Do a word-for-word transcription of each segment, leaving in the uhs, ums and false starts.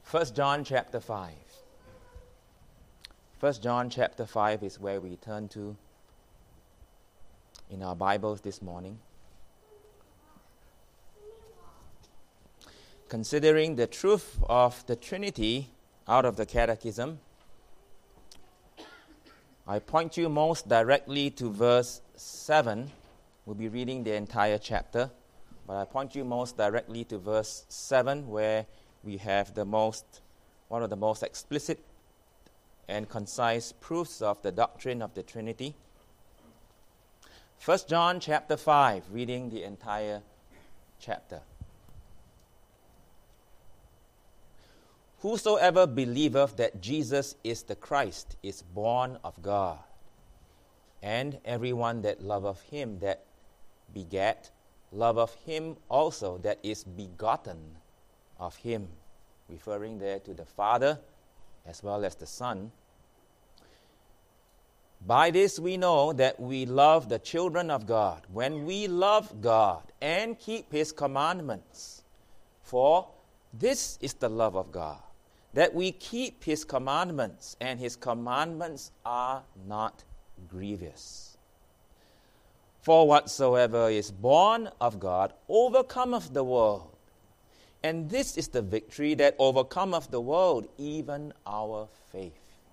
First John chapter five. First John chapter five is where we turn to in our Bibles this morning. Considering the truth of the Trinity out of the Catechism, I point you most directly to verse seven. We'll be reading the entire chapter, but I point you most directly to verse seven, where we have the most, one of the most explicit and concise proofs of the doctrine of the Trinity. First John chapter five, reading the entire chapter. Whosoever believeth that Jesus is the Christ is born of God, and everyone that loveth him that begat, loveth him also that is begotten of him, referring there to the Father as well as the Son. By this we know that we love the children of God, when we love God and keep his commandments. For this is the love of God, that we keep his commandments, and his commandments are not grievous. For whatsoever is born of God overcometh the world. And this is the victory that overcometh the world, even our faith.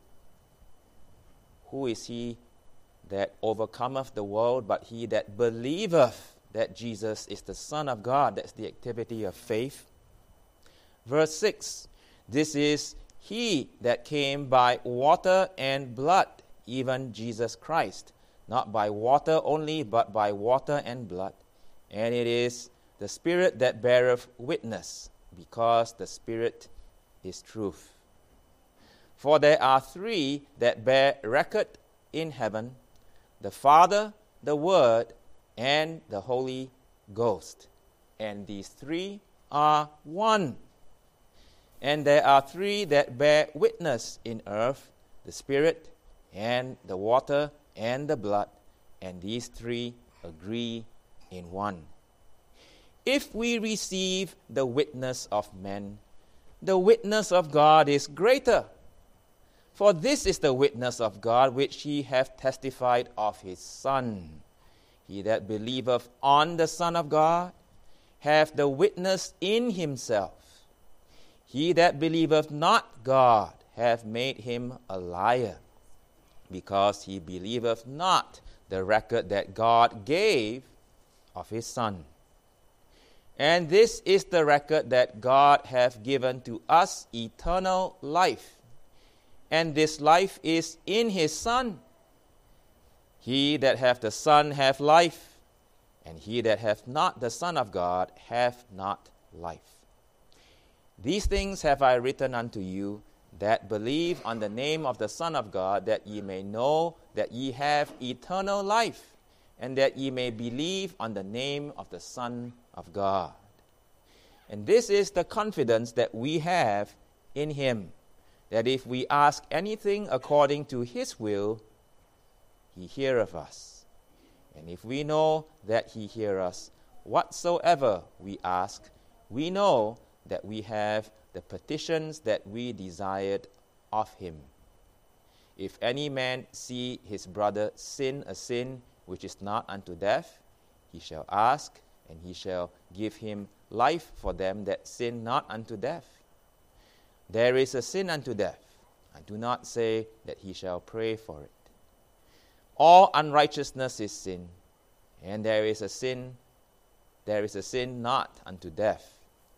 Who is he that overcometh the world but he that believeth that Jesus is the Son of God? That's the activity of faith. Verse six, this is he that came by water and blood, even Jesus Christ. Not by water only, but by water and blood. And it is the Spirit that beareth witness, because the Spirit is truth. For there are three that bear record in heaven, the Father, the Word, and the Holy Ghost. And these three are one. And there are three that bear witness in earth, the Spirit, and the water, and the blood. And these three agree in one. If we receive the witness of men, the witness of God is greater. For this is the witness of God which he hath testified of his Son. He that believeth on the Son of God hath the witness in himself. He that believeth not God hath made him a liar, because he believeth not the record that God gave of his Son. And this is the record that God hath given to us, eternal life. And this life is in his Son. He that hath the Son hath life, and he that hath not the Son of God hath not life. These things have I written unto you, that believe on the name of the Son of God, that ye may know that ye have eternal life, and that ye may believe on the name of the Son of God. And this is the confidence that we have in him, that if we ask anything according to his will, he heareth us. And if we know that he heareth us, whatsoever we ask, we know that we have the petitions that we desired of him. If any man see his brother sin a sin which is not unto death, he shall ask, and he shall give him life for them that sin not unto death. There is a sin unto death. I do not say that he shall pray for it. All unrighteousness is sin, and there is a sin, there is a sin not unto death.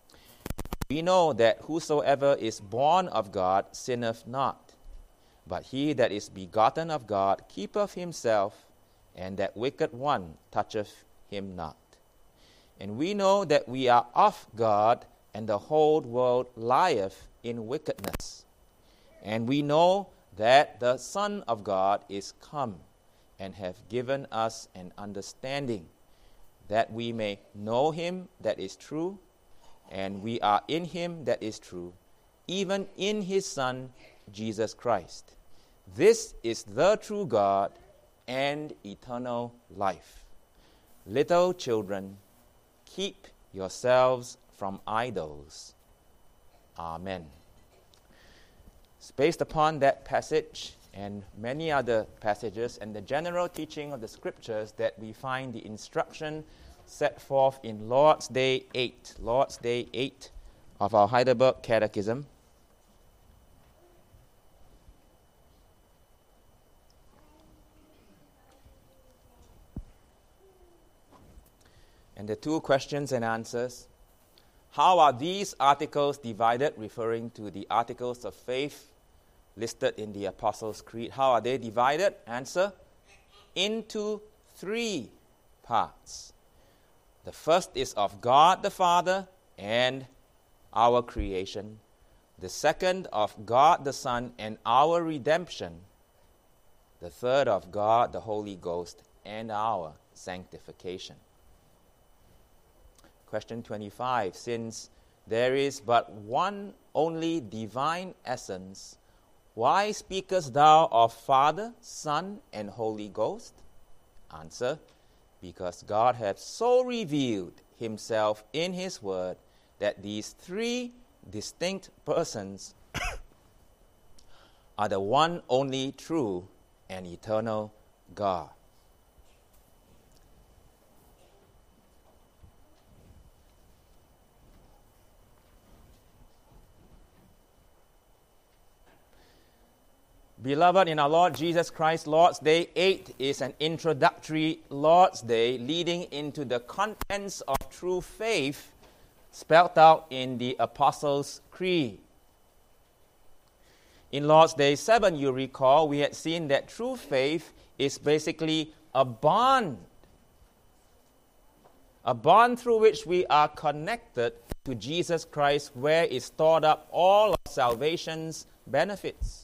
We know that whosoever is born of God sinneth not, but he that is begotten of God keepeth himself, and that wicked one toucheth him not. And we know that we are of God, and the whole world lieth in wickedness. And we know that the Son of God is come, and hath given us an understanding, that we may know him that is true, and we are in him that is true, even in his Son, Jesus Christ. This is the true God and eternal life. Little children, keep yourselves from idols. Amen. It's based upon that passage and many other passages and the general teaching of the Scriptures that we find the instruction set forth in Lord's Day eight, Lord's Day eight of our Heidelberg Catechism. And the two questions and answers. How are these articles divided, referring to the articles of faith listed in the Apostles' Creed? How are they divided? Answer, into three parts. The first is of God the Father and our creation. The second of God the Son and our redemption. The third of God the Holy Ghost and our sanctification. Question twenty-five. Since there is but one only divine essence, why speakest thou of Father, Son, and Holy Ghost? Answer, because God hath so revealed himself in his word that these three distinct persons are the one only true and eternal God. Beloved in our Lord Jesus Christ, Lord's Day eight is an introductory Lord's Day leading into the contents of true faith spelled out in the Apostles' Creed. In Lord's Day seven, you recall, we had seen that true faith is basically a bond. A bond through which we are connected to Jesus Christ, where is stored up all of salvation's benefits.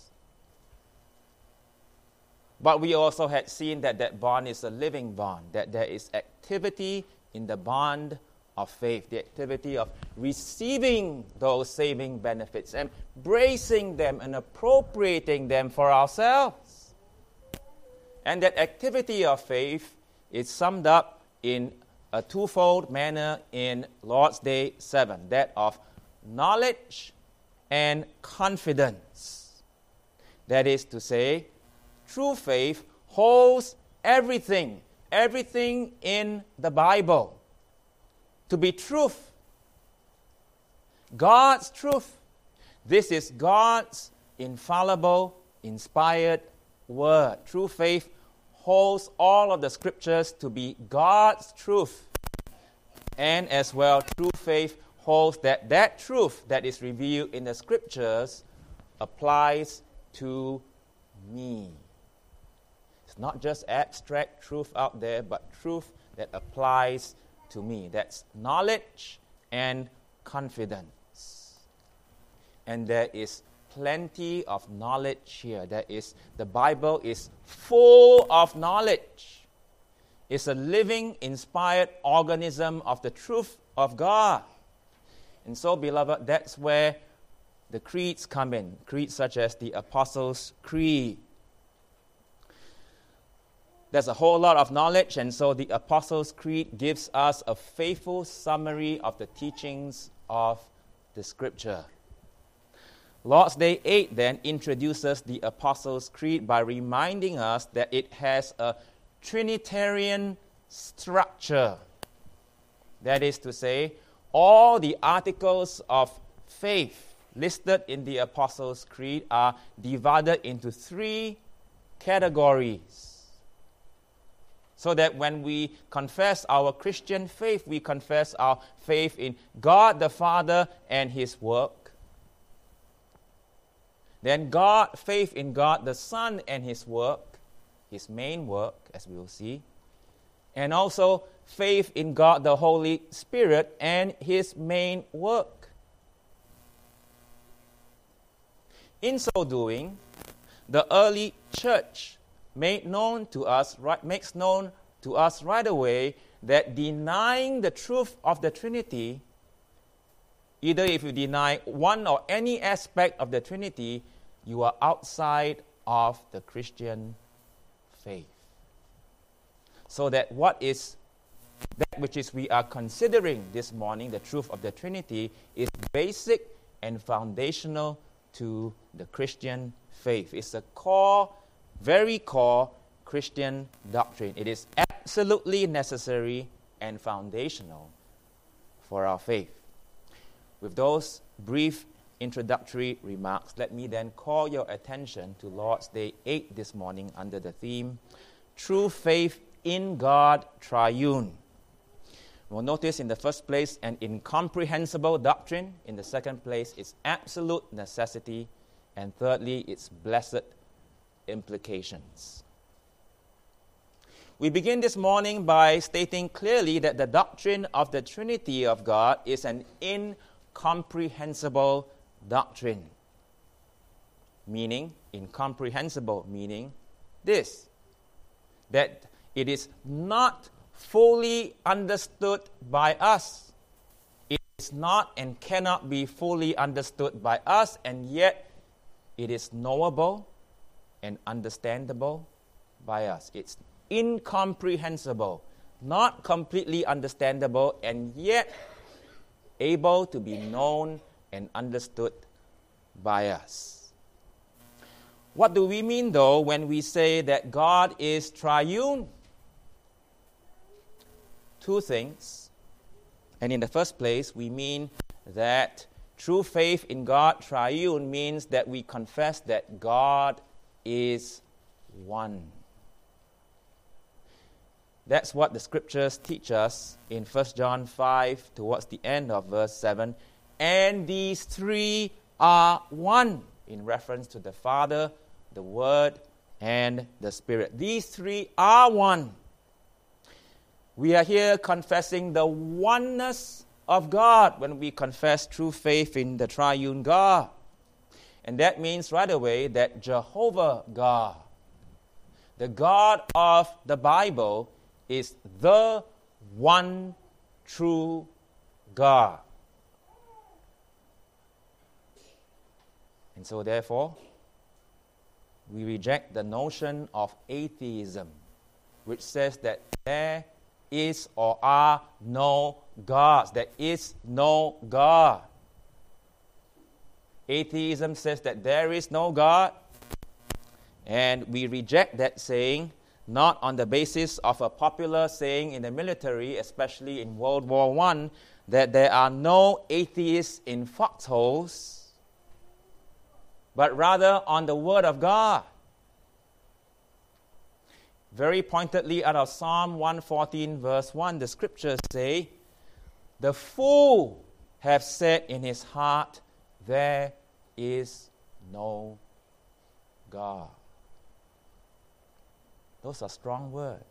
But we also had seen that that bond is a living bond, that there is activity in the bond of faith, the activity of receiving those saving benefits, embracing them and appropriating them for ourselves. And that activity of faith is summed up in a twofold manner in Lord's Day seven, that of knowledge and confidence. That is to say, true faith holds everything, everything in the Bible to be truth. God's truth. This is God's infallible, inspired word. True faith holds all of the Scriptures to be God's truth. And as well, true faith holds that that truth that is revealed in the Scriptures applies to me. It's not just abstract truth out there, but truth that applies to me. That's knowledge and confidence. And there is plenty of knowledge here. There is, the Bible is full of knowledge. It's a living, inspired organism of the truth of God. And so, beloved, that's where the creeds come in. Creeds such as the Apostles' Creed. There's a whole lot of knowledge, and so the Apostles' Creed gives us a faithful summary of the teachings of the Scripture. Lord's Day eight then introduces the Apostles' Creed by reminding us that it has a Trinitarian structure. That is to say, all the articles of faith listed in the Apostles' Creed are divided into three categories. So that when we confess our Christian faith, we confess our faith in God the Father and His work. Then God, faith in God the Son and His work, His main work, as we will see. And also faith in God the Holy Spirit and His main work. In so doing, the early church made known to us, right, makes known to us right away that denying the truth of the Trinity, either if you deny one or any aspect of the Trinity, you are outside of the Christian faith. So that what is that which is we are considering this morning, the truth of the Trinity, is basic and foundational to the Christian faith. It's a core, very core Christian doctrine. It is absolutely necessary and foundational for our faith. With those brief introductory remarks, let me then call your attention to Lord's Day eight this morning under the theme, True Faith in God Triune. We'll notice in the first place an incomprehensible doctrine, in the second place its absolute necessity, and thirdly its blessed implications. We begin this morning by stating clearly that the doctrine of the Trinity of God is an incomprehensible doctrine. Meaning, incomprehensible, meaning this, that it is not fully understood by us. It is not and cannot be fully understood by us, and yet it is knowable and understandable by us. It's incomprehensible, not completely understandable, and yet able to be known and understood by us. What do we mean, though, when we say that God is triune? Two things. And in the first place, we mean that true faith in God triune means that we confess that God is one. That's what the scriptures teach us in First John five, towards the end of verse seven. And these three are one, in reference to the Father, the Word, and the Spirit. These three are one. We are here confessing the oneness of God when we confess true faith in the triune God. And that means right away that Jehovah God, the God of the Bible, is the one true God. And so therefore, we reject the notion of atheism, which says that there is or are no gods. There is no God. Atheism says that there is no God, and we reject that saying, not on the basis of a popular saying in the military, especially in World War One, that there are no atheists in foxholes, but rather on the Word of God. Very pointedly out of Psalm one fourteen, verse one, the scriptures say, "The fool hath said in his heart, there is no God." Those are strong words.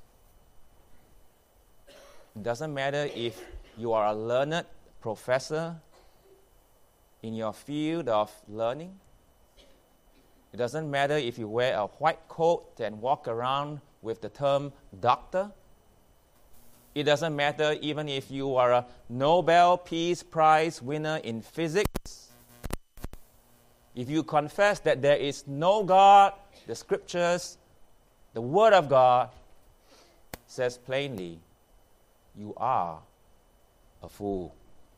It doesn't matter if you are a learned professor in your field of learning. It doesn't matter if you wear a white coat and walk around with the term doctor. It doesn't matter even if you are a Nobel Peace Prize winner in physics. If you confess that there is no God, the scriptures, the Word of God says plainly, you are a fool.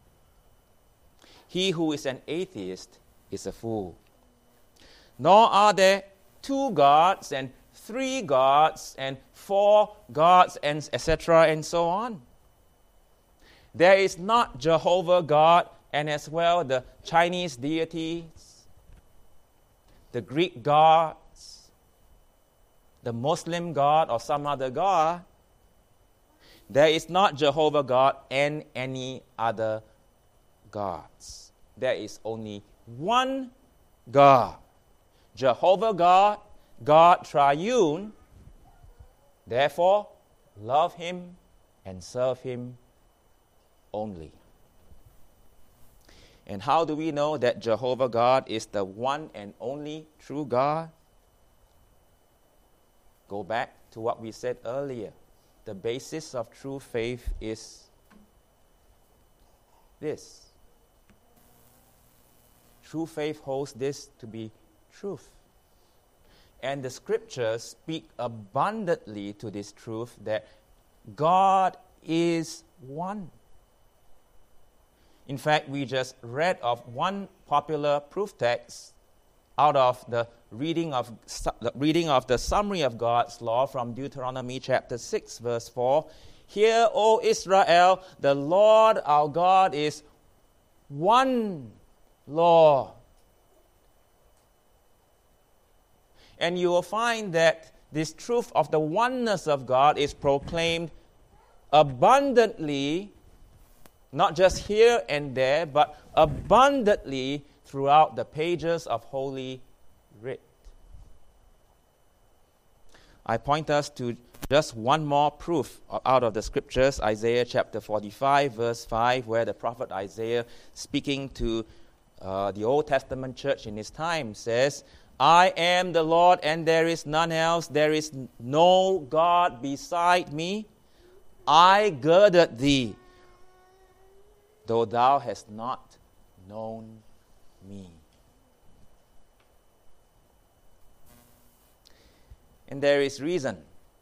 He who is an atheist is a fool. Nor are there two gods and three gods and four gods and et cetera and so on. There is not Jehovah God and as well the Chinese deities, the Greek gods, the Muslim God or some other God. There is not Jehovah God and any other gods. There is only one God. Jehovah God, God triune. Therefore, love Him and serve Him only. And how do we know that Jehovah God is the one and only true God? Go back to what we said earlier. The basis of true faith is this. True faith holds this to be truth. And the scriptures speak abundantly to this truth that God is one. In fact, we just read of one popular proof text out of the reading of the reading of the summary of God's law from Deuteronomy chapter six, verse four. Hear, O Israel, the Lord our God is one Lord. And you will find that this truth of the oneness of God is proclaimed abundantly, not just here and there, but abundantly throughout the pages of Holy Writ. I point us to just one more proof out of the scriptures, Isaiah chapter forty-five, verse five, where the prophet Isaiah, speaking to uh, the Old Testament church in his time, says, I am the Lord and there is none else. There is no God beside me. I girded thee, though thou hast not known me. And there is reason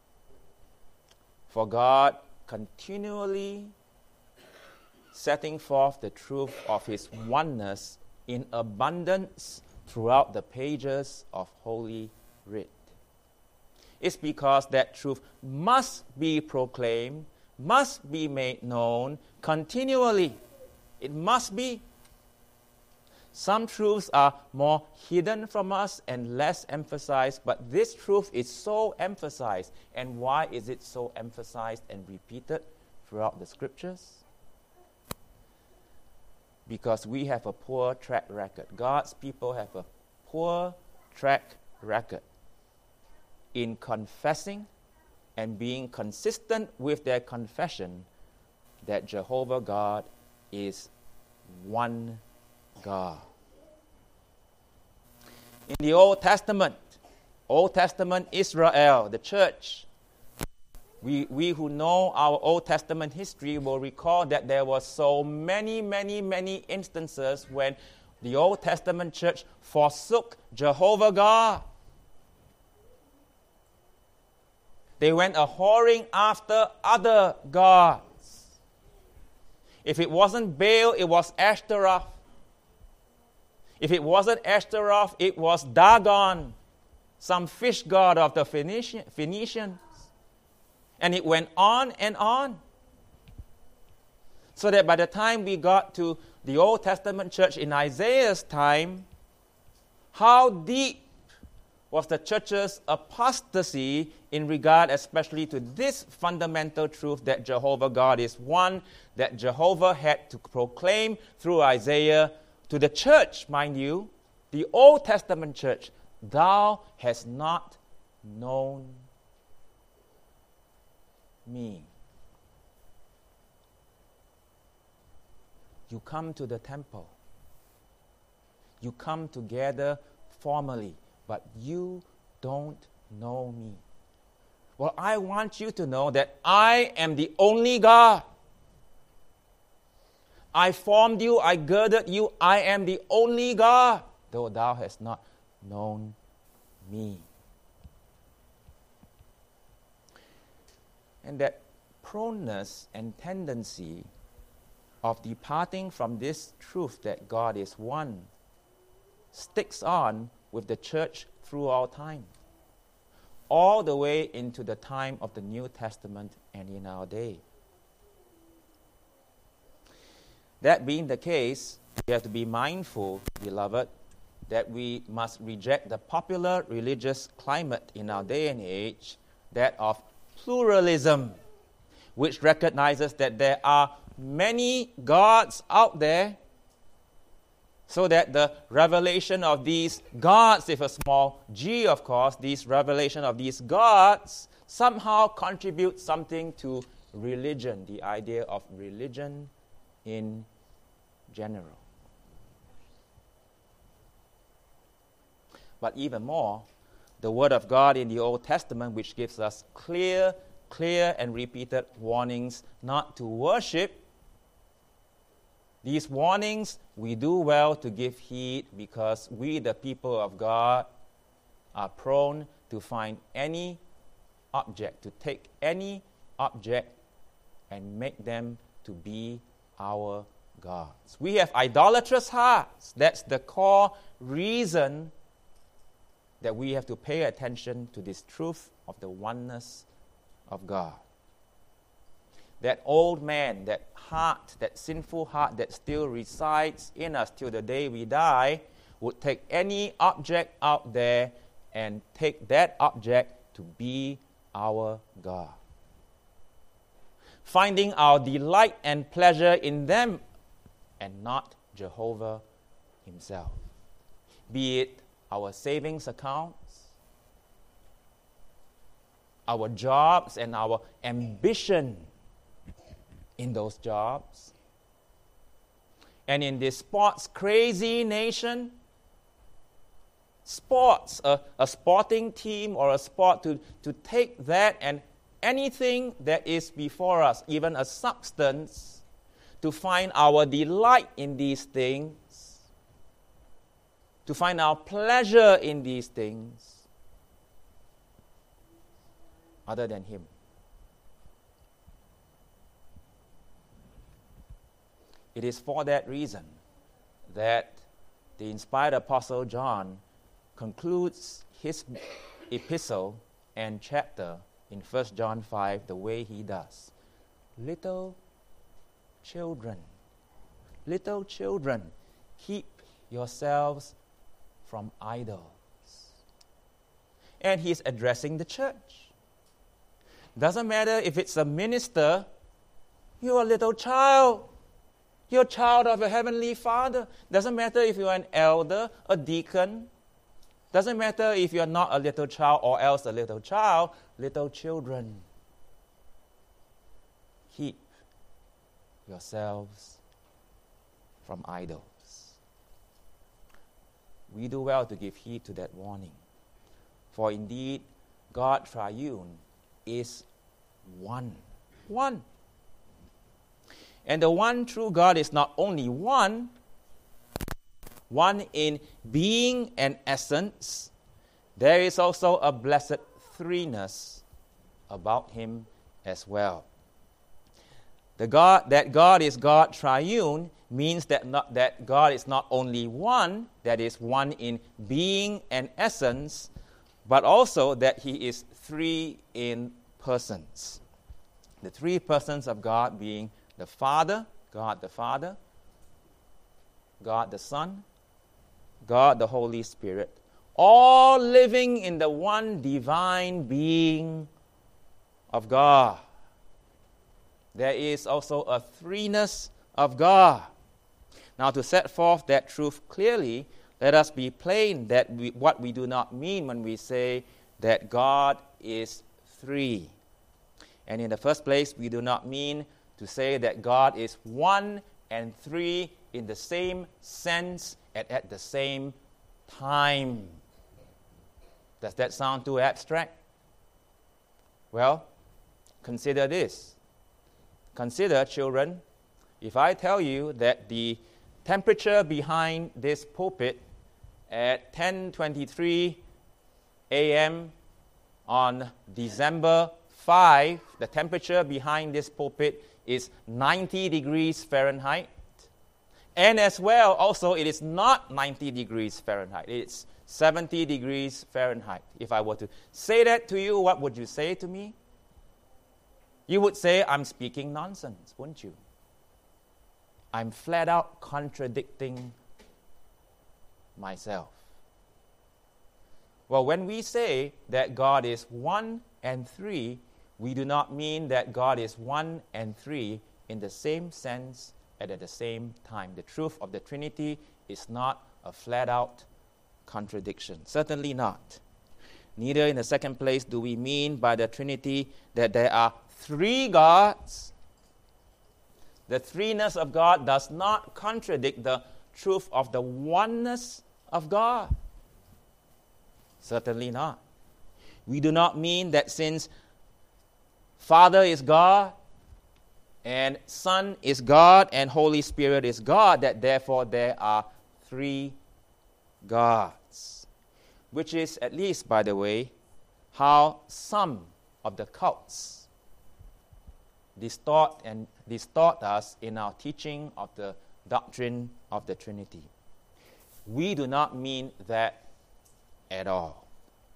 for God continually setting forth the truth of His oneness in abundance throughout the pages of Holy Writ. It's because that truth must be proclaimed, must be made known continually. It must be. Some truths are more hidden from us and less emphasized, but this truth is so emphasized. And why is it so emphasized and repeated throughout the scriptures? Because we have a poor track record. God's people have a poor track record in confessing and being consistent with their confession that Jehovah God is one God. In the Old Testament, Old Testament Israel, the church, we, we who know our Old Testament history will recall that there were so many, many, many instances when the Old Testament church forsook Jehovah God. They went a whoring after other gods. If it wasn't Baal, it was Ashtaroth. If it wasn't Ashtaroth, it was Dagon, some fish god of the Phoenician, Phoenicians. And it went on and on. So that by the time we got to the Old Testament church in Isaiah's time, how deep was the church's apostasy in regard especially to this fundamental truth that Jehovah God is one, that Jehovah had to proclaim through Isaiah to the church, mind you, the Old Testament church, thou hast not known me. You come to the temple. You come together formally, but you don't know me. Well, I want you to know that I am the only God. I formed you, I girded you, I am the only God, though thou hast not known me. And that proneness and tendency of departing from this truth that God is one sticks on with the church through all time, all the way into the time of the New Testament and in our day. That being the case, we have to be mindful, beloved, that we must reject the popular religious climate in our day and age, that of pluralism, which recognizes that there are many gods out there, so that the revelation of these gods, with a small g, of course, these revelation of these gods somehow contribute something to religion, the idea of religion in general. But even more, the Word of God in the Old Testament, which gives us clear, clear and repeated warnings not to worship. These warnings we do well to give heed, because we, the people of God, are prone to find any object, to take any object and make them to be our gods. We have idolatrous hearts. That's the core reason that we have to pay attention to this truth of the oneness of God. That old man, that heart, that sinful heart that still resides in us till the day we die, would take any object out there and take that object to be our God. Finding our delight and pleasure in them and not Jehovah himself. Be it our savings accounts, our jobs and our ambition in those jobs. And in this sports crazy nation, sports, a, a sporting team or a sport, to, to take that and anything that is before us, even a substance, to find our delight in these things, to find our pleasure in these things, other than Him. It is for that reason that the inspired Apostle John concludes his epistle and chapter in First John five the way he does. Little children, little children, keep yourselves from idols. And he's addressing the church. Doesn't matter if it's a minister, you're a little child. You're a child of a heavenly Father. Doesn't matter if you're an elder, a deacon. Doesn't matter if you're not a little child or else a little child, little children. Keep yourselves from idols. We do well to give heed to that warning. For indeed, God Triune is one. One. And the one true God is not only one, one in being and essence, there is also a blessed threeness about Him as well. The God that God is God Triune means that not, that God is not only one, that is one in being and essence, but also that He is three in persons. The three persons of God being the Father, God the Father, God the Son, God the Holy Spirit, all living in the one divine being of God. There is also a threeness of God. Now, to set forth that truth clearly, let us be plain that we, what we do not mean when we say that God is three. And in the first place, we do not mean to say that God is one and three in the same sense and at the same time. Does that sound too abstract? Well, consider this. Consider, children, if I tell you that the temperature behind this pulpit at ten twenty-three a.m. on December fifth, the temperature behind this pulpit is ninety degrees Fahrenheit. And as well, also, it is not ninety degrees Fahrenheit. It's seventy degrees Fahrenheit. If I were to say that to you, what would you say to me? You would say, I'm speaking nonsense, wouldn't you? I'm flat out contradicting myself. Well, when we say that God is one and three, we do not mean that God is one and three in the same sense and at the same time. The truth of the Trinity is not a flat-out contradiction. Certainly not. Neither, in the second place, do we mean by the Trinity that there are three gods. The threeness of God does not contradict the truth of the oneness of God. Certainly not. We do not mean that since Father is God, and Son is God, and Holy Spirit is God, that therefore there are three gods. Which is, at least by the way, how some of the cults distort and distort us in our teaching of the doctrine of the Trinity. We do not mean that at all.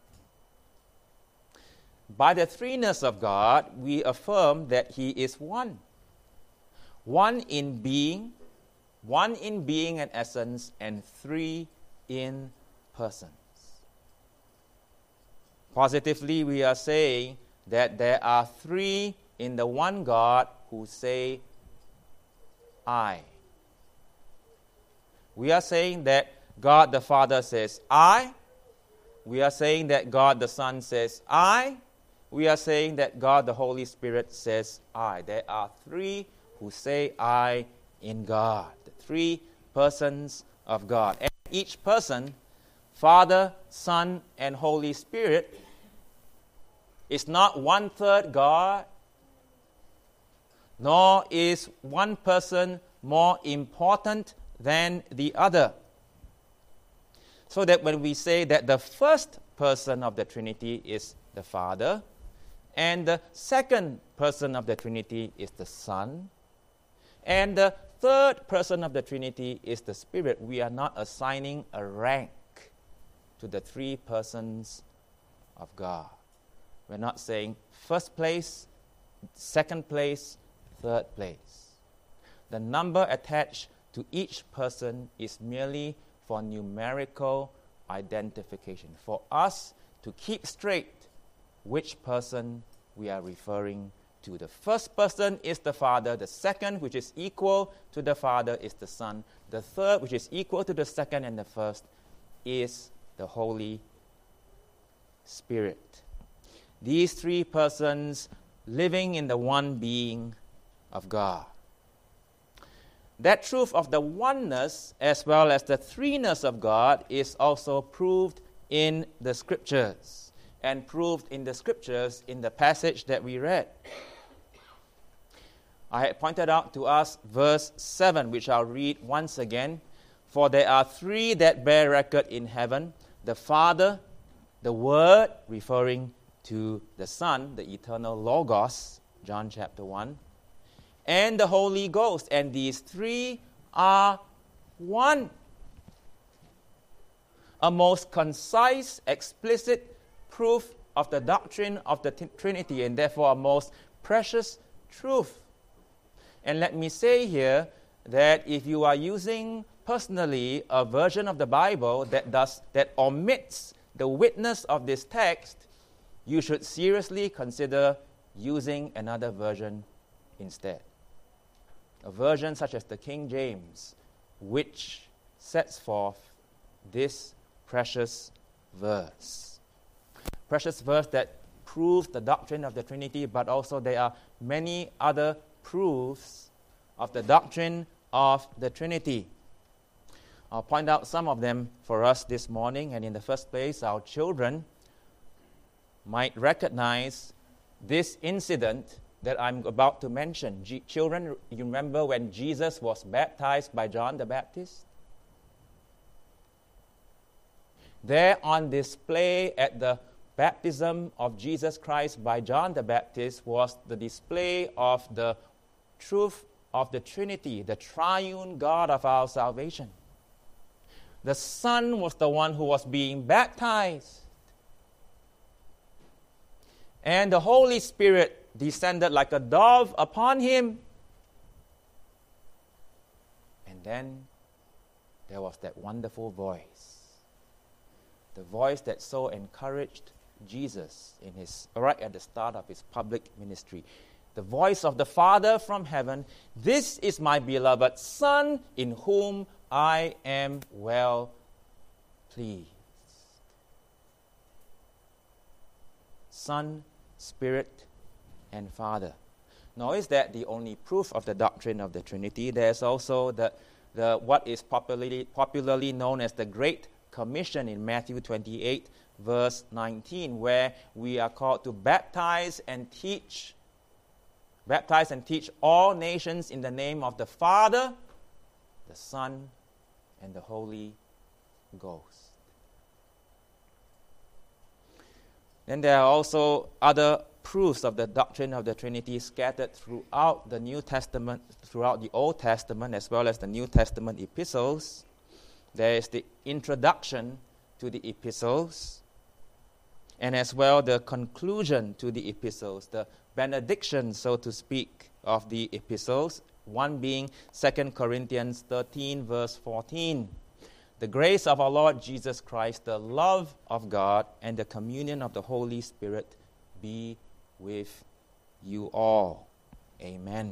By the threeness of God, we affirm that He is one. One in being, one in being and essence, and three in persons. Positively, we are saying that there are three in the one God who say, I. We are saying that God the Father says, I. We are saying that God the Son says, I. We are saying that God the Holy Spirit says, I. There are three who say, I in God. The three persons of God. And each person, Father, Son, and Holy Spirit, is not one-third God, nor is one person more important than the other. So that when we say that the first person of the Trinity is the Father, and the second person of the Trinity is the Son, and the third person of the Trinity is the Spirit, we are not assigning a rank to the three persons of God. We're not saying first place, second place, third place. The number attached to each person is merely for numerical identification, for us to keep straight which person we are referring to. The first person is the Father. The second, which is equal to the Father, is the Son. The third, which is equal to the second and the first, is the Holy Spirit. These three persons living in the one being of God. That truth of the oneness as well as the threeness of God is also proved in the Scriptures, and proved in the Scriptures in the passage that we read. I had pointed out to us verse seven, which I'll read once again. For there are three that bear record in heaven, the Father, the Word, referring to the Son, the eternal Logos, John chapter one, and the Holy Ghost. And these three are one. A most concise, explicit proof of the doctrine of the t- Trinity, and therefore a most precious truth. And let me say here that if you are using personally a version of the Bible that does that omits the witness of this text, you should seriously consider using another version instead. A version such as the King James, which sets forth this precious verse. Precious verse that proves the doctrine of the Trinity, but also there are many other proofs of the doctrine of the Trinity. I'll point out some of them for us this morning, and in the first place, our children might recognize this incident that I'm about to mention. G- children, you remember when Jesus was baptized by John the Baptist? There on display at the baptism of Jesus Christ by John the Baptist was the display of the truth of the Trinity, the triune God of our salvation. The Son was the one who was being baptized. And the Holy Spirit descended like a dove upon him. And then there was that wonderful voice. The voice that so encouraged Jesus in his right at the start of his public ministry. The voice of the Father from heaven, "This is my beloved Son, in whom I am well pleased." Son, Spirit, and Father. Nor is that the only proof of the doctrine of the Trinity. There's also the, the what is popularly, popularly known as the Great Commission in Matthew twenty-eight, verse nineteen, where we are called to baptize and teach, baptize and teach all nations in the name of the Father, the Son, and the Holy Ghost. Then there are also other proofs of the doctrine of the Trinity scattered throughout the New Testament, throughout the Old Testament, as well as the New Testament epistles. There is the introduction to the epistles, and as well the conclusion to the epistles, the benediction, so to speak, of the epistles, one being Second Corinthians thirteen, verse fourteen. The grace of our Lord Jesus Christ, the love of God, and the communion of the Holy Spirit be with you all. Amen.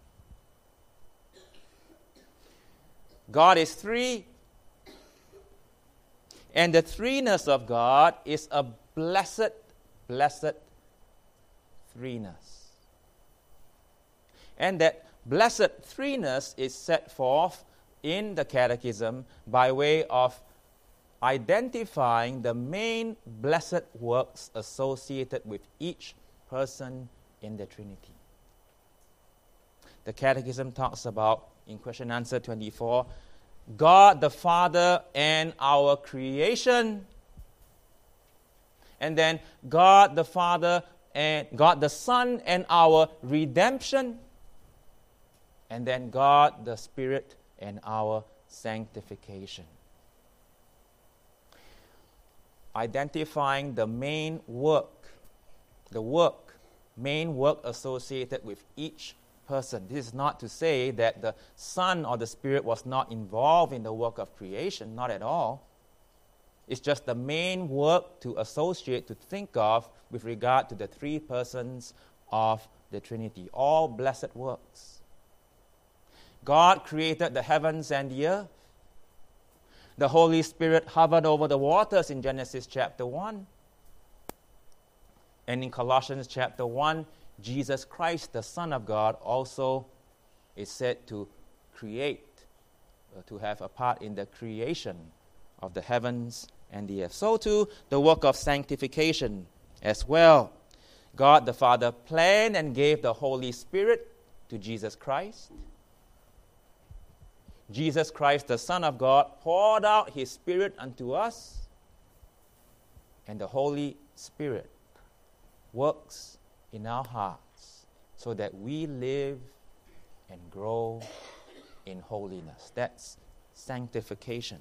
God is three, and the threeness of God is a blessed, blessed threeness. And that blessed threeness is set forth in the Catechism by way of identifying the main blessed works associated with each person in the Trinity. The Catechism talks about, in question answer twenty-four, God the Father and our creation, and then God the Father and God the Son and our redemption, and then God the Spirit and our sanctification. Identifying the main work, the work, main work associated with each person. This is not to say that the Son or the Spirit was not involved in the work of creation, not at all. It's just the main work to associate, to think of with regard to the three persons of the Trinity. All blessed works. God created the heavens and the earth. The Holy Spirit hovered over the waters in Genesis chapter one. And in Colossians chapter one, Jesus Christ, the Son of God, also is said to create, uh, to have a part in the creation of the heavens and the earth. So too, the work of sanctification as well. God the Father planned and gave the Holy Spirit to Jesus Christ. Jesus Christ, the Son of God, poured out His Spirit unto us, and the Holy Spirit works in our hearts so that we live and grow in holiness. That's sanctification.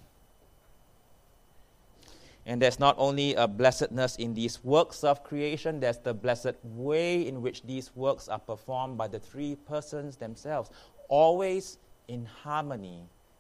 And there's not only a blessedness in these works of creation, there's the blessed way in which these works are performed by the three persons themselves, always in harmony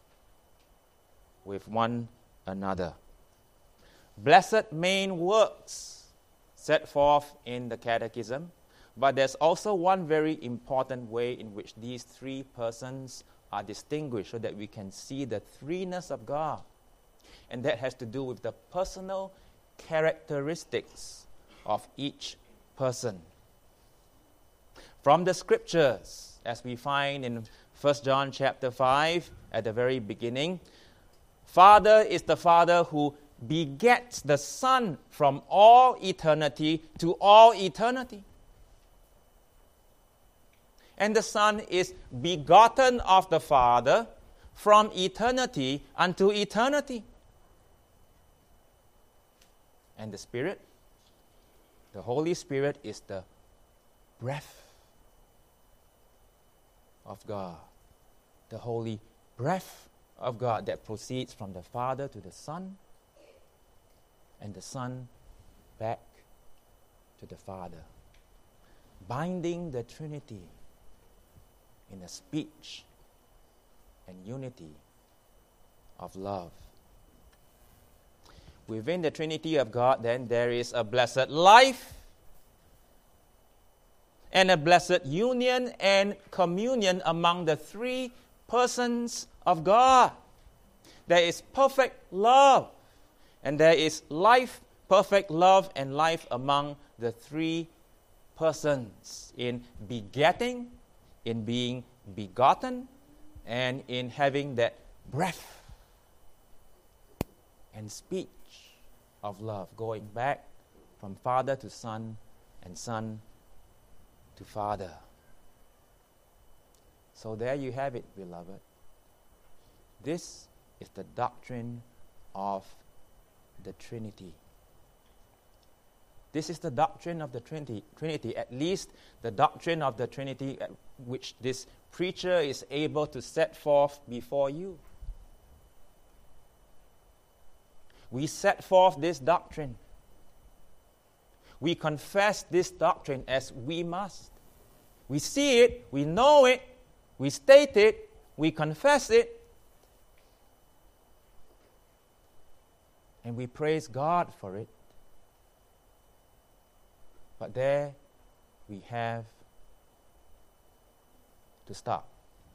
with one another. Blessed main works set forth in the Catechism, but there's also one very important way in which these three persons are distinguished so that we can see the threeness of God. And that has to do with the personal characteristics of each person. From the Scriptures, as we find in First John chapter five, at the very beginning, Father is the Father who begets the Son from all eternity to all eternity. And the Son is begotten of the Father from eternity unto eternity. And the Spirit, the Holy Spirit, is the breath of God. The holy breath of God that proceeds from the Father to the Son, and the Son back to the Father, binding the Trinity in a speech and unity of love. Within the Trinity of God, then, there is a blessed life and a blessed union and communion among the three persons of God. There is perfect love, and there is life, perfect love and life among the three persons in begetting, in being begotten, and in having that breath and speech of love, going back from Father to Son and Son to Father. So there you have it, beloved. This is the doctrine of the Trinity. This is the doctrine of the Trinity, Trinity, at least the doctrine of the Trinity which this preacher is able to set forth before you. We set forth this doctrine. We confess this doctrine as we must. We see it, we know it, we state it, we confess it, and we praise God for it. But there we have to stop.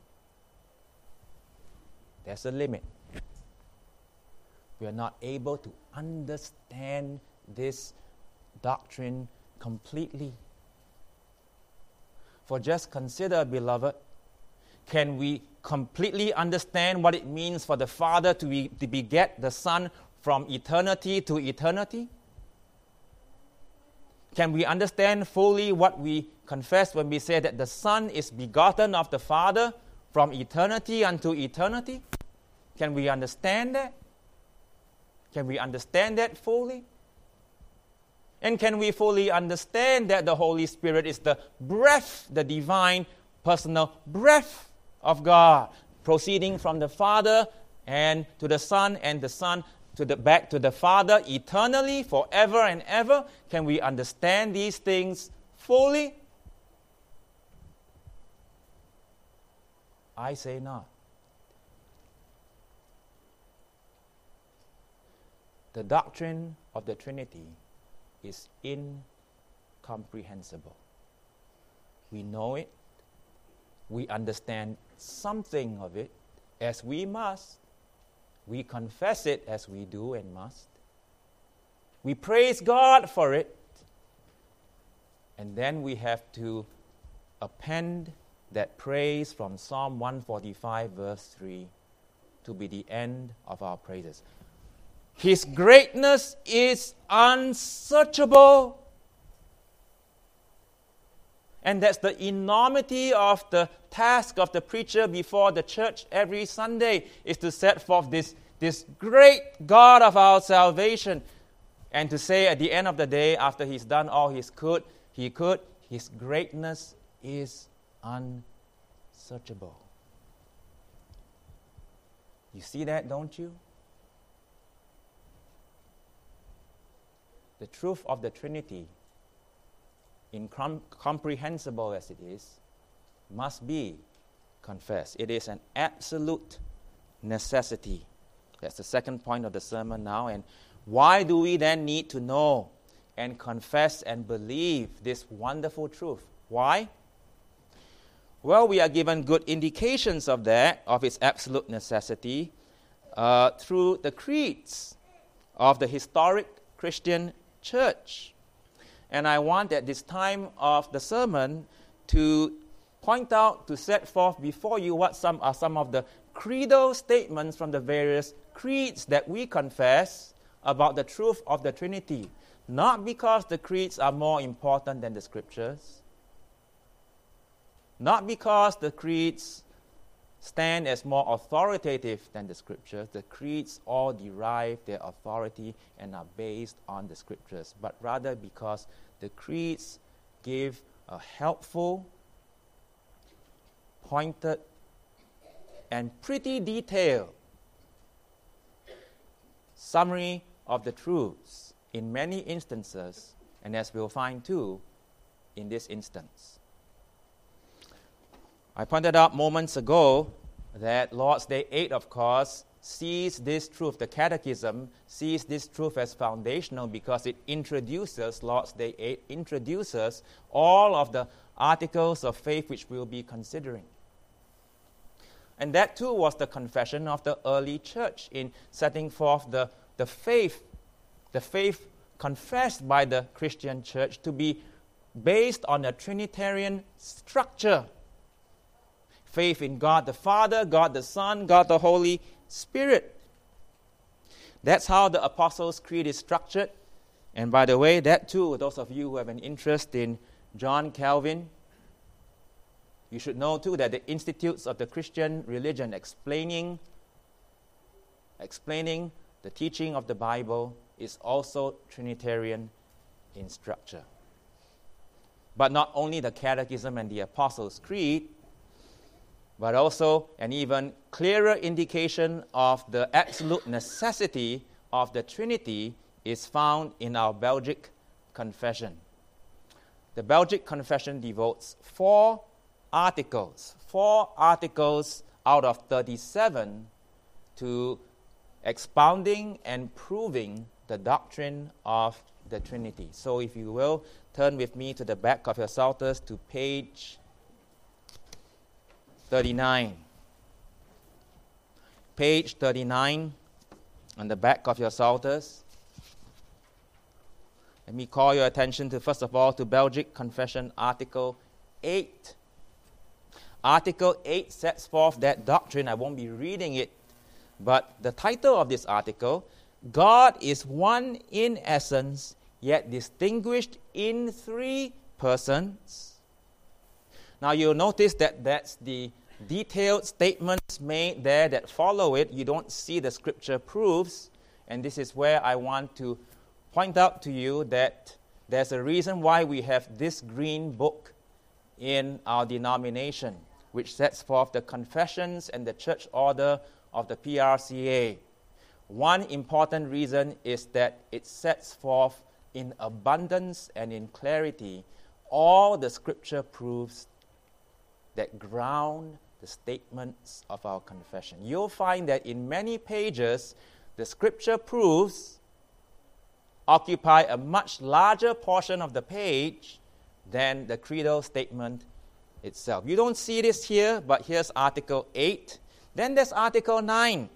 There's a limit. We are not able to understand this doctrine completely. For just consider, beloved, can we completely understand what it means for the Father to, be, to beget the Son from eternity to eternity? Can we understand fully what we confess when we say that the Son is begotten of the Father from eternity unto eternity? Can we understand that? Can we understand that fully? And can we fully understand that the Holy Spirit is the breath, the divine personal breath of God, proceeding from the Father and to the Son, and the Son to the back to the Father eternally, forever and ever? Can we understand these things fully? I say not. The doctrine of the Trinity is incomprehensible. We know it. We understand something of it as we must. We confess it as we do and must. We praise God for it. And then we have to append that praise from Psalm one forty-five, verse three, to be the end of our praises. His greatness is unsearchable. And that's the enormity of the task of the preacher before the church every Sunday, is to set forth this, this great God of our salvation, and to say at the end of the day, after he's done all he could, he could, his greatness is unsearchable. You see that, don't you? The truth of the Trinity, incomprehensible as it is, must be confessed. It is an absolute necessity. That's the second point of the sermon now. And why do we then need to know and confess and believe this wonderful truth? Why? Well, we are given good indications of that, of its absolute necessity, uh, through the creeds of the historic Christian church. And I want at this time of the sermon to point out, to set forth before you what some are some of the creedal statements from the various creeds that we confess about the truth of the Trinity. Not because the creeds are more important than the Scriptures. Not because the creeds stand as more authoritative than the Scriptures. The creeds all derive their authority and are based on the Scriptures, but rather because the creeds give a helpful, pointed, and pretty detailed summary of the truths in many instances, and as we'll find too, in this instance. I pointed out moments ago that Lord's Day eight, of course, sees this truth, the Catechism sees this truth as foundational because it introduces, Lord's Day eight introduces all of the articles of faith which we'll be considering. And that too was the confession of the early church in setting forth the, the faith, the faith confessed by the Christian church to be based on a Trinitarian structure. Faith in God the Father, God the Son, God the Holy Spirit. That's how the Apostles' Creed is structured. And by the way, that too, those of you who have an interest in John Calvin, you should know too that the Institutes of the Christian Religion explaining, explaining the teaching of the Bible is also Trinitarian in structure. But not only the Catechism and the Apostles' Creed, but also an even clearer indication of the absolute necessity of the Trinity is found in our Belgic Confession. The Belgic Confession devotes four articles, four articles out of thirty-seven to expounding and proving the doctrine of the Trinity. So if you will, turn with me to the back of your Psalters to page thirty-nine. Page thirty-nine on the back of your Psalters. Let me call your attention to, first of all, to Belgic Confession Article eight. Article eight sets forth that doctrine. I won't be reading it, but the title of this article, God is one in essence, yet distinguished in three persons. Now you'll notice that that's the detailed statements made there that follow it. You don't see the scripture proofs, and this is where I want to point out to you that there's a reason why we have this green book in our denomination, which sets forth the confessions and the church order of the P R C A. One important reason is that it sets forth in abundance and in clarity all the scripture proofs that ground the statements of our confession. You'll find that in many pages, the scripture proofs occupy a much larger portion of the page than the creedal statement itself. You don't see this here, but here's Article eight. Then there's Article nine.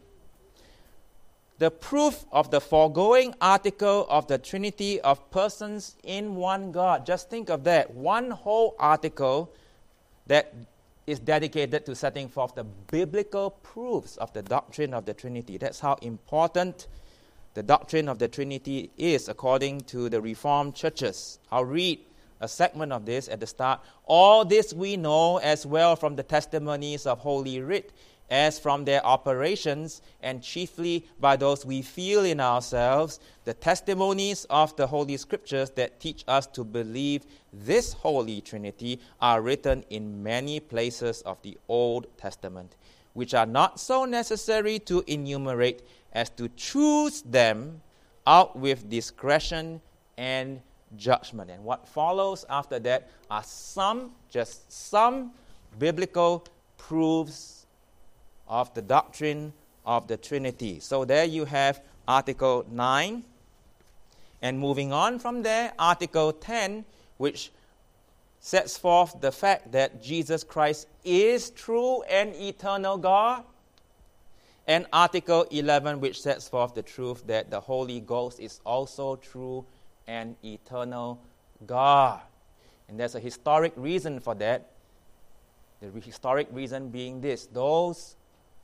The proof of the foregoing article of the Trinity of persons in one God. Just think of that. One whole article that is dedicated to setting forth the biblical proofs of the doctrine of the Trinity. That's how important the doctrine of the Trinity is according to the Reformed churches. I'll read a segment of this at the start. All this we know as well from the testimonies of Holy Writ, as from their operations, and chiefly by those we feel in ourselves, the testimonies of the Holy Scriptures that teach us to believe this Holy Trinity are written in many places of the Old Testament, which are not so necessary to enumerate as to choose them out with discretion and judgment. And what follows after that are some, just some, biblical proofs of the doctrine of the Trinity. So there you have Article nine. And moving on from there, Article ten, which sets forth the fact that Jesus Christ is true and eternal God. And Article eleven, which sets forth the truth that the Holy Ghost is also true and eternal God. And there's a historic reason for that. The historic reason being this: those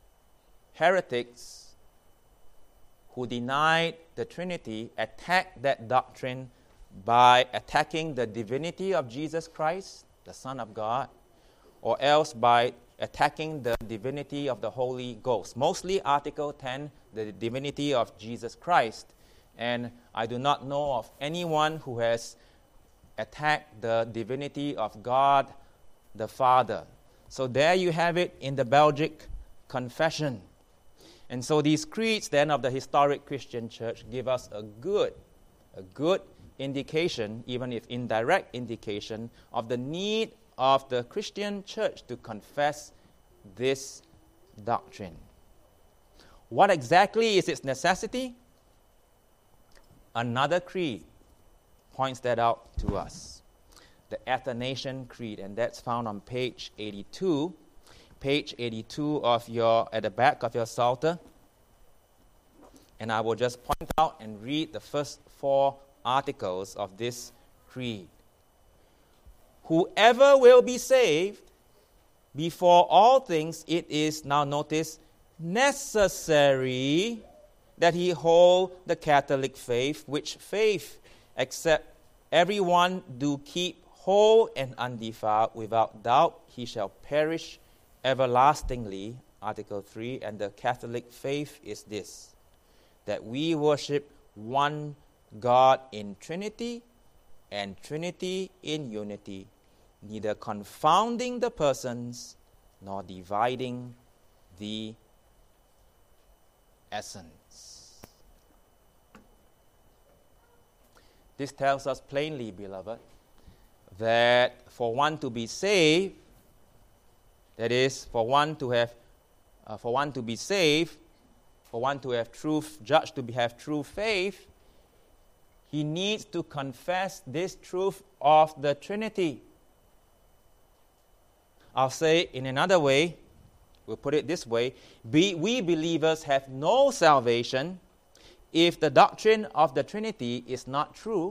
heretics who denied the Trinity attacked that doctrine by attacking the divinity of Jesus Christ, the Son of God, or else by attacking the divinity of the Holy Ghost. Mostly Article ten, the divinity of Jesus Christ. And I do not know of anyone who has attacked the divinity of God the Father. So there you have it in the Belgic Confession. And so these creeds then of the historic Christian church give us a good, a good indication, even if indirect indication, of the need of the Christian church to confess this doctrine. What exactly is its necessity? Another creed points that out to us. The Athanasian Creed, and that's found on page eighty-two. Page eighty-two of your, at the back of your Psalter. And I will just point out and read the first four articles of this creed. Whoever will be saved, before all things it is, now notice, necessary that he hold the Catholic faith, which faith, except everyone do keep whole and undefiled, without doubt he shall perish everlastingly. Article three, and the Catholic faith is this: that we worship one God in Trinity, and Trinity in unity, neither confounding the persons nor dividing the essence. This tells us plainly, beloved, that for one to be saved, that is, for one to have, uh, for one to be saved, for one to have true, judged to be, have true faith, he needs to confess this truth of the Trinity. I'll say in another way, we'll put it this way, be, we believers have no salvation if the doctrine of the Trinity is not true.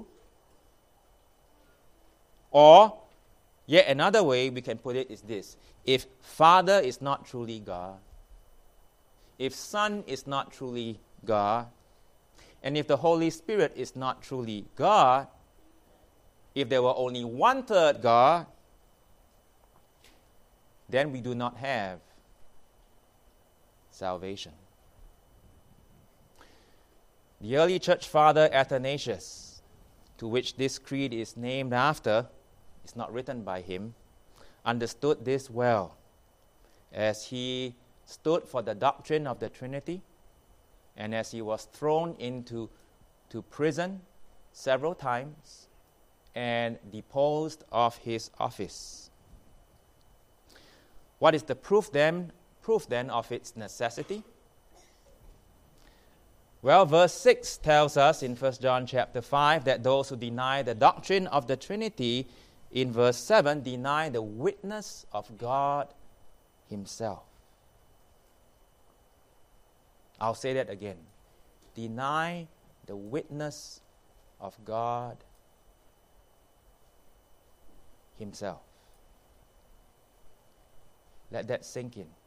Or, yet another way we can put it is this: if Father is not truly God, if Son is not truly God, and if the Holy Spirit is not truly God, if there were only one-third God, then we do not have salvation. The early church father Athanasius, to which this creed is named after, it's not written by him, understood this well as he stood for the doctrine of the Trinity, and as he was thrown into to prison several times and deposed of his office. What is the proof then, proof then of its necessity? Well, verse six tells us in First John chapter five that those who deny the doctrine of the Trinity, in verse seven, deny the witness of God Himself. I'll say that again. Deny the witness of God Himself. Let that sink in.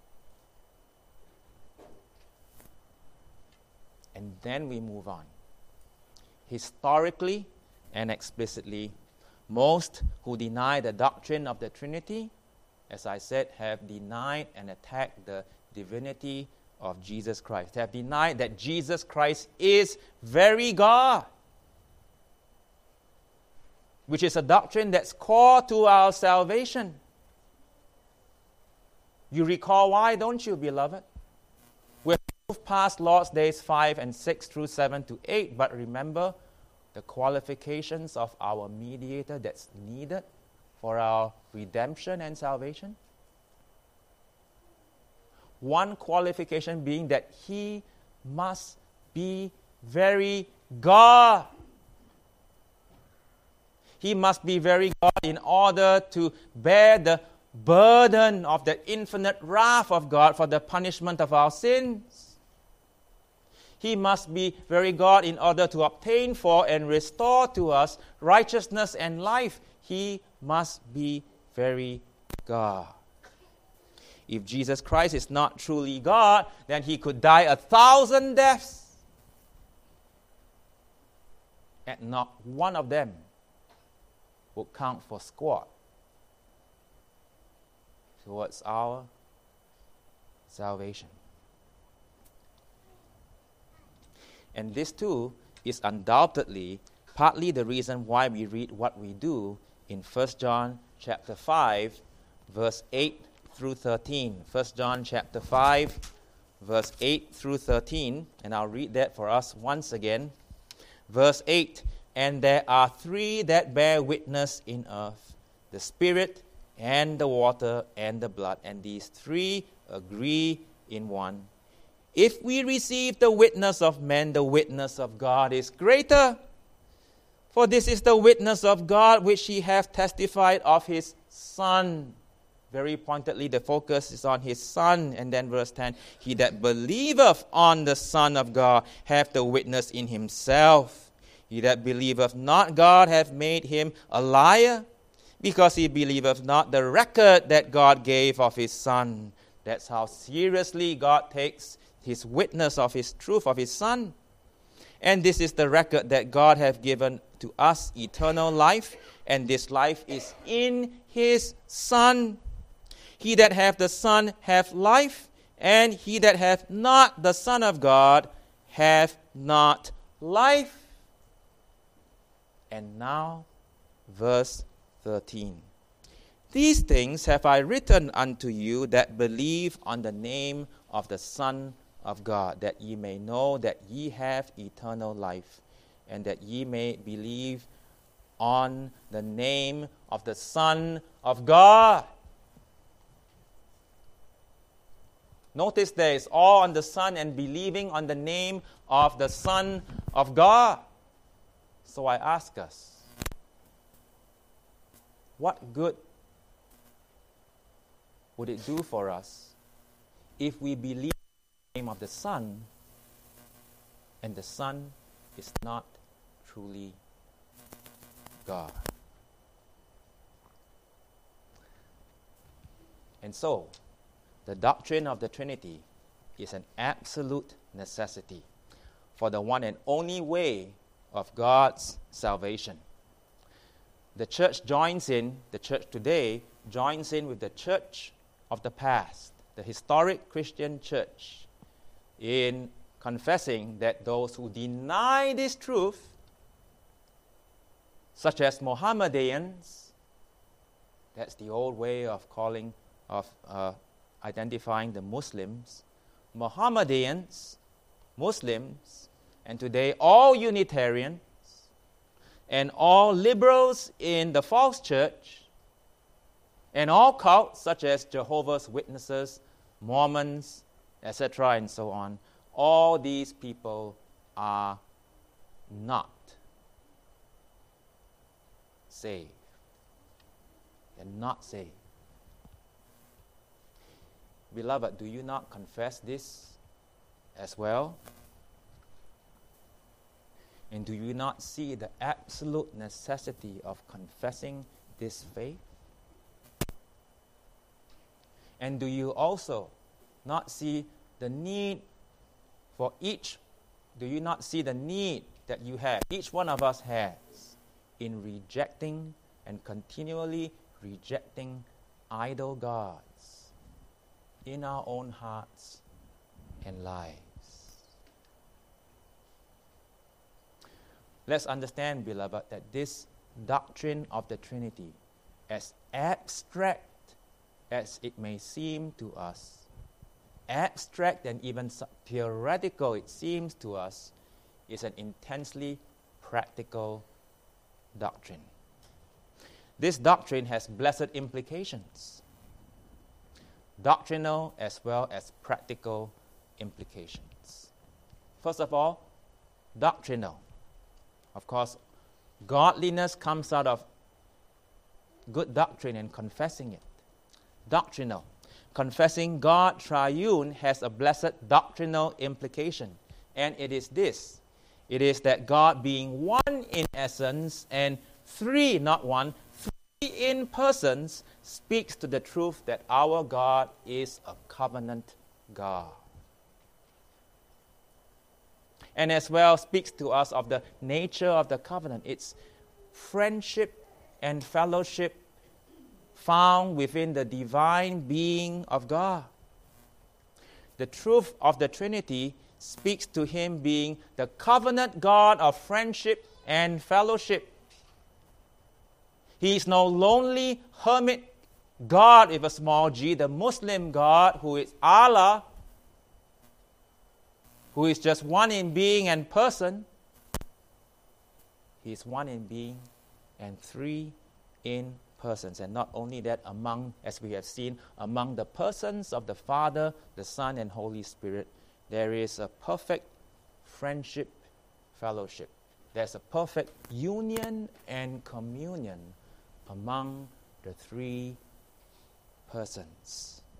And then we move on. Historically and explicitly, most who deny the doctrine of the Trinity, as I said, have denied and attacked the divinity of Jesus Christ. They have denied that Jesus Christ is very God, which is a doctrine that's core to our salvation. You recall why, don't you, beloved? We've moved past Lord's Days five and six through seven to eight, but remember the qualifications of our mediator that's needed for our redemption and salvation? One qualification being that He must be very God. He must be very God in order to bear the burden of the infinite wrath of God for the punishment of our sins. He must be very God in order to obtain for and restore to us righteousness and life. He must be very God. If Jesus Christ is not truly God, then He could die a thousand deaths, and not one of them would count for squat towards our salvation. And this too is undoubtedly partly the reason why we read what we do in First John chapter five, verse eight through thirteen. First John chapter five, verse eight through thirteen, and I'll read that for us once again. Verse eight, and there are three that bear witness in earth, the Spirit and the water and the blood, and these three agree in one. If we receive the witness of men, the witness of God is greater. For this is the witness of God which He hath testified of His Son. Very pointedly, the focus is on His Son. And then verse ten, he that believeth on the Son of God hath the witness in himself. He that believeth not God hath made him a liar, because he believeth not the record that God gave of His Son. That's how seriously God takes His witness of His truth, of His Son. And this is the record that God hath given to us, eternal life, and this life is in His Son. He that hath the Son hath life, and he that hath not the Son of God hath not life. And now, verse thirteen. These things have I written unto you that believe on the name of the Son of God, that ye may know that ye have eternal life, and that ye may believe on the name of the Son of God. Notice there is all on the Son and believing on the name of the Son of God. So I ask us, what good would it do for us if we believe in the name of the Son and the Son is not truly God? And so, the doctrine of the Trinity is an absolute necessity for the one and only way of God's salvation. The church joins in, the church today joins in with the church of the past, the historic Christian church, in confessing that those who deny this truth, such as Mohammedans, that's the old way of calling, of uh, identifying the Muslims, Mohammedans, Muslims, and today all Unitarians, and all liberals in the false church, and all cults such as Jehovah's Witnesses, Mormons, et cetera, and so on, all these people are not saved. They're not saved. Beloved, do you not confess this as well? And do you not see the absolute necessity of confessing this faith? And do you also not see the need for each, do you not see the need that you have, each one of us has, in rejecting and continually rejecting idol gods in our own hearts and lives? Let's understand, beloved, that this doctrine of the Trinity, as abstract as it may seem to us, abstract and even theoretical it seems to us, is an intensely practical doctrine. This doctrine has blessed implications, doctrinal as well as practical implications. First of all, doctrinal. Of course, godliness comes out of good doctrine and confessing it. Doctrinal. Confessing God triune has a blessed doctrinal implication, and it is this. It is that God being one in essence and three, not one, three in persons, speaks to the truth that our God is a covenant God. And as well speaks to us of the nature of the covenant. It's friendship and fellowship found within the divine being of God. The truth of the Trinity speaks to Him being the covenant God of friendship and fellowship. He is no lonely hermit God with a small g, the Muslim God who is Allah, who is just one in being and person. He is one in being and three in persons. And not only that, among, as we have seen, among the persons of the Father, the Son, and Holy Spirit, there is a perfect friendship, fellowship. There's a perfect union and communion among the three persons.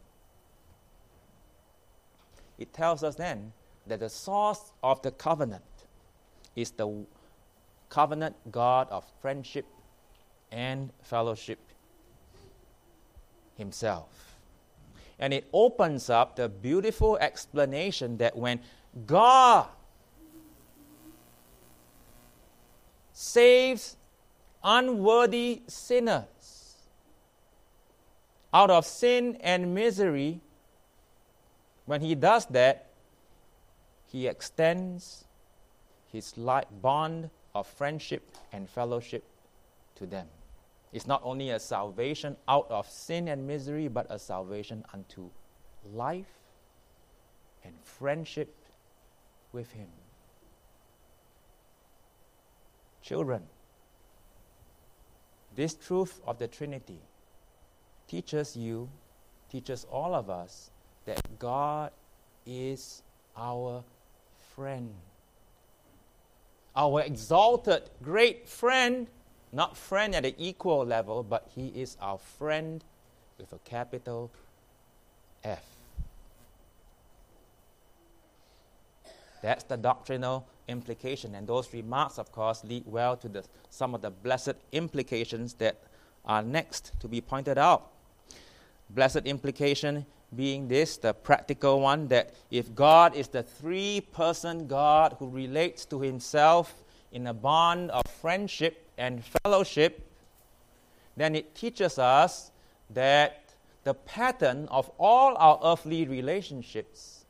It tells us then that the source of the covenant is the covenant God of friendship and fellowship Himself. And it opens up the beautiful explanation that when God saves unworthy sinners out of sin and misery, when He does that, He extends His light bond of friendship and fellowship to them. It's not only a salvation out of sin and misery, but a salvation unto life and friendship with Him. Children, this truth of the Trinity teaches you, teaches all of us, that God is our friend. Our exalted, great friend, not friend at an equal level, but He is our friend with a capital F. That's the doctrinal implication, and those remarks, of course, lead well to the, some of the blessed implications that are next to be pointed out. Blessed implication being this, the practical one, that if God is the three-person God who relates to Himself in a bond of friendship and fellowship, then it teaches us that the pattern of all our earthly relationships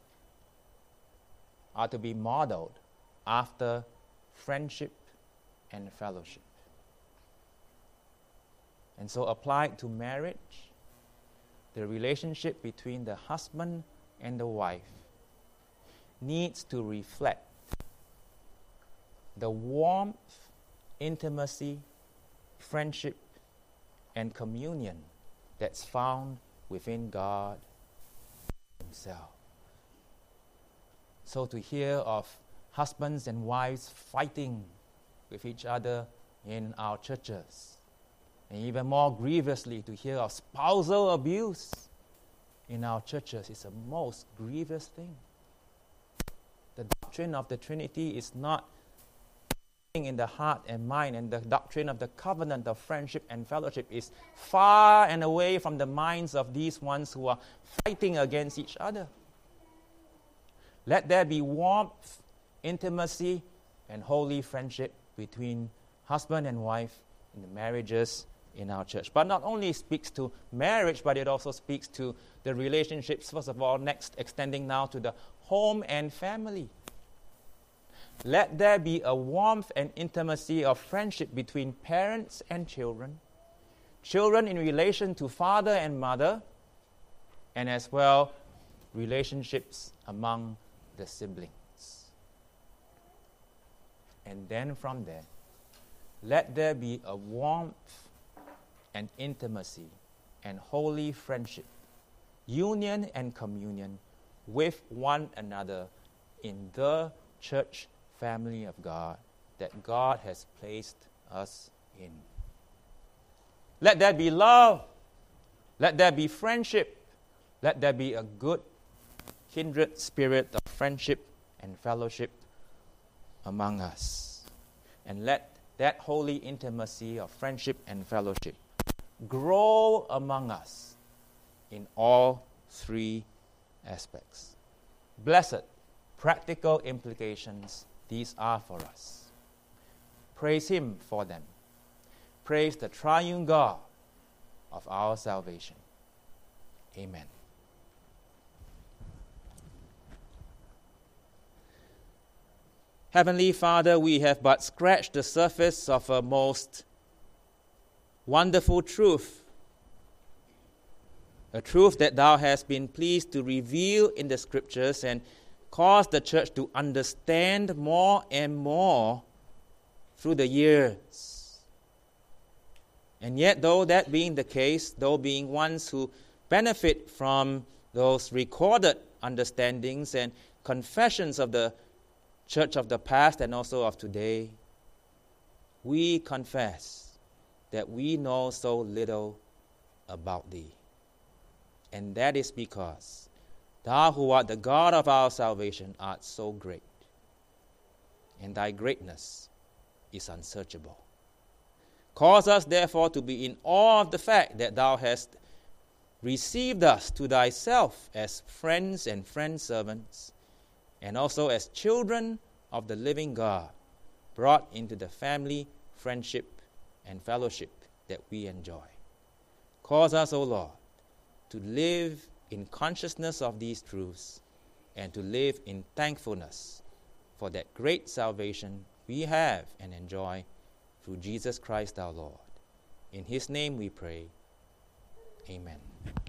are to be modeled after friendship and fellowship. And so applied to marriage, the relationship between the husband and the wife needs to reflect the warmth, intimacy, friendship, and communion that's found within God Himself. So to hear of husbands and wives fighting with each other in our churches, and even more grievously to hear of spousal abuse in our churches, is a most grievous thing. The doctrine of the Trinity is not in the heart and mind, and the doctrine of the covenant of friendship and fellowship is far and away from the minds of these ones who are fighting against each other. Let there be warmth, intimacy, and holy friendship between husband and wife in the marriages in our church. But not only speaks to marriage, but it also speaks to the relationships, first of all, next extending now to the home and family. Let there be a warmth and intimacy of friendship between parents and children, children in relation to father and mother, and as well relationships among the siblings. And then from there, let there be a warmth and intimacy and holy friendship, union and communion with one another in the church family of God that God has placed us in. Let there be love. Let there be friendship. Let there be a good kindred spirit of friendship and fellowship among us. And let that holy intimacy of friendship and fellowship grow among us in all three aspects. Blessed, practical implications these are for us. Praise Him for them. Praise the triune God of our salvation. Amen. Heavenly Father, we have but scratched the surface of a most wonderful truth, a truth that Thou hast been pleased to reveal in the Scriptures and cause the church to understand more and more through the years. And yet, though that being the case, though being ones who benefit from those recorded understandings and confessions of the church of the past and also of today, we confess that we know so little about Thee. And that is because Thou who art the God of our salvation art so great, and Thy greatness is unsearchable. Cause us therefore to be in awe of the fact that Thou hast received us to Thyself as friends and friend servants, and also as children of the living God, brought into the family, friendship, and fellowship that we enjoy. Cause us, O Lord, to live in consciousness of these truths and to live in thankfulness for that great salvation we have and enjoy through Jesus Christ our Lord. In his name we pray. Amen.